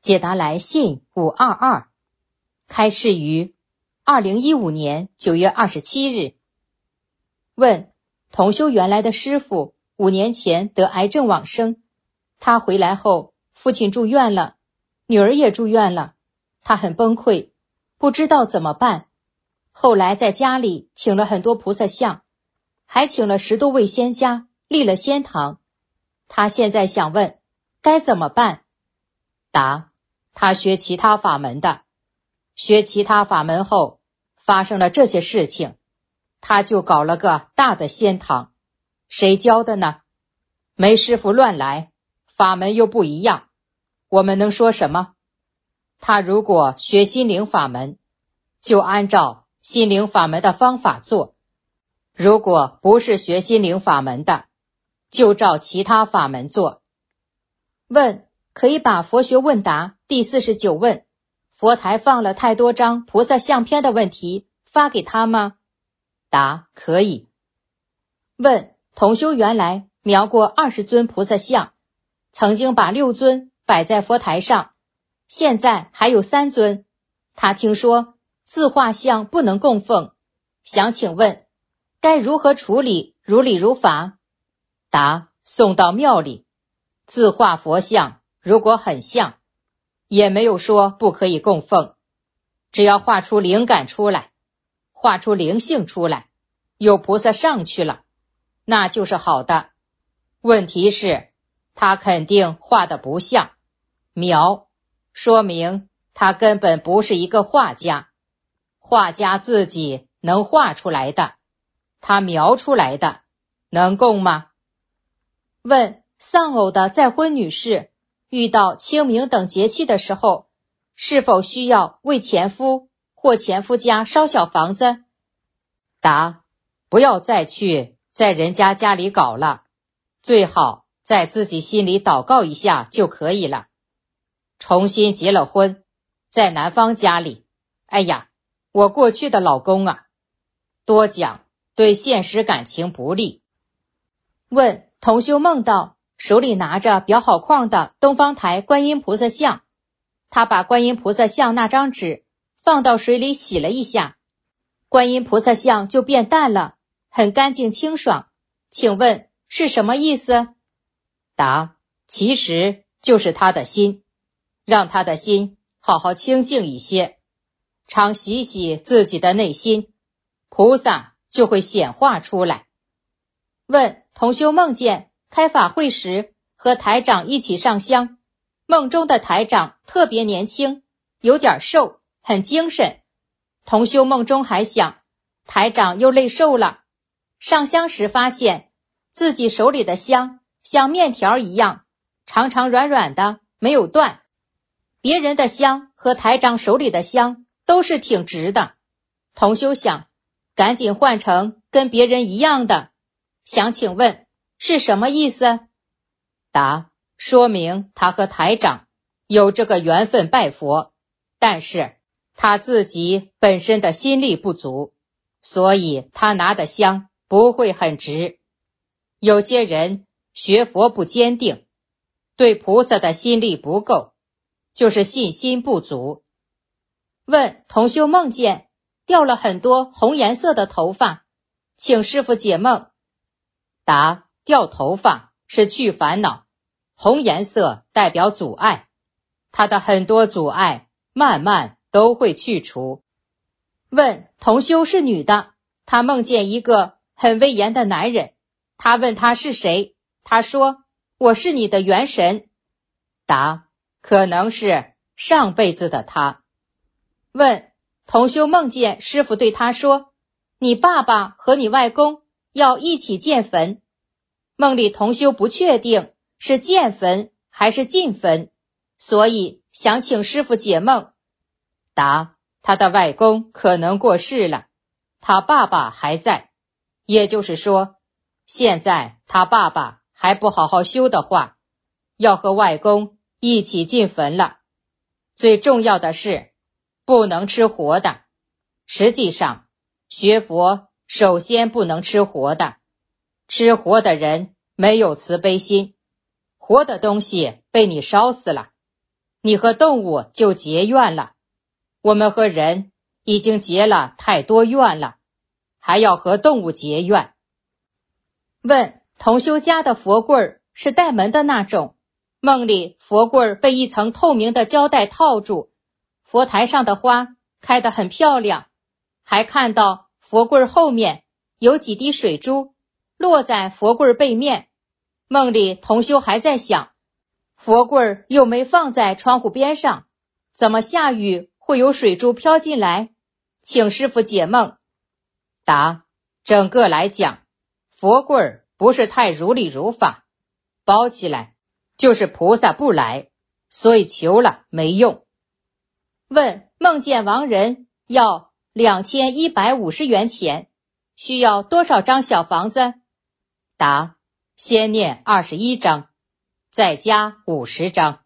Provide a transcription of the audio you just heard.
解答来信522，开示于2015年9月27日。问：同修原来的师父5年前得癌症往生，他回来后，父亲住院了，女儿也住院了，他很崩溃，不知道怎么办。后来在家里请了很多菩萨像，还请了10多位仙家，立了仙堂。他现在想问，该怎么办？答：他学其他法门的，学其他法门后发生了这些事情，他就搞了个大的仙堂。谁教的呢？没师傅乱来，法门又不一样，我们能说什么？他如果学心灵法门，就按照心灵法门的方法做，如果不是学心灵法门的，就照其他法门做。问：可以把佛学问答第49问佛台放了太多张菩萨相片的问题发给他吗？答：可以。问：同修原来描过20尊菩萨像，曾经把6尊摆在佛台上，现在还有3尊，他听说自画像不能供奉，想请问该如何处理，如理如法？答：送到庙里。自画佛像如果很像，也没有说不可以供奉，只要画出灵感出来，画出灵性出来，有菩萨上去了，那就是好的。问题是他肯定画的不像，描，说明他根本不是一个画家，画家自己能画出来的，他描出来的能供吗？问：丧偶的再婚女士遇到清明等节气的时候，是否需要为前夫或前夫家烧小房子？答：不要再去在人家家里搞了，最好在自己心里祷告一下就可以了。重新结了婚，在男方家里，哎呀，我过去的老公啊，多讲对现实感情不利。问：同修梦到手里拿着裱好框的东方台观音菩萨像，他把观音菩萨像那张纸放到水里洗了一下，观音菩萨像就变淡了，很干净清爽，请问是什么意思？答：其实就是他的心，让他的心好好清净一些，常洗洗自己的内心，菩萨就会显化出来。问：同修梦见开法会时和台长一起上香，梦中的台长特别年轻，有点瘦，很精神。同修梦中还想台长又累瘦了，上香时发现自己手里的香像面条一样，长长软软的，没有断。别人的香和台长手里的香都是挺直的。同修想赶紧换成跟别人一样的，想请问是什么意思？答：说明他和台长有这个缘分拜佛，但是他自己本身的心力不足，所以他拿的香不会很直。有些人学佛不坚定，对菩萨的心力不够，就是信心不足。问：同修梦见掉了很多红颜色的头发，请师父解梦。答：掉头发是去烦恼，红颜色代表阻碍，它的很多阻碍慢慢都会去除。问：同修是女的，她梦见一个很威严的男人，她问他是谁，他说我是你的元神。答：可能是上辈子的他。问：同修梦见师父对他说，你爸爸和你外公要一起建坟，梦里同修不确定是建坟还是进坟，所以想请师父解梦。答：他的外公可能过世了，他爸爸还在，也就是说现在他爸爸还不好好修的话，要和外公一起进坟了。最重要的是不能吃活的，实际上学佛首先不能吃活的，吃活的人没有慈悲心，活的东西被你烧死了， 你和动物就结怨了。我们和人已经结了太多怨了，还要和动物结怨。问同修家的佛柜是带门的那种，梦里佛柜被一层透明的胶带套住，佛台上的花开得很漂亮，还看到佛柜后面有几滴水珠落在佛柜背面。梦里同修还在想，佛柜又没放在窗户边上，怎么下雨会有水珠飘进来？请师父解梦。答：整个来讲，佛柜不是太如理如法，包起来就是菩萨不来，所以求了没用。问梦见亡人要2150元钱，需要多少张小房子？答：先念21张，再加50张。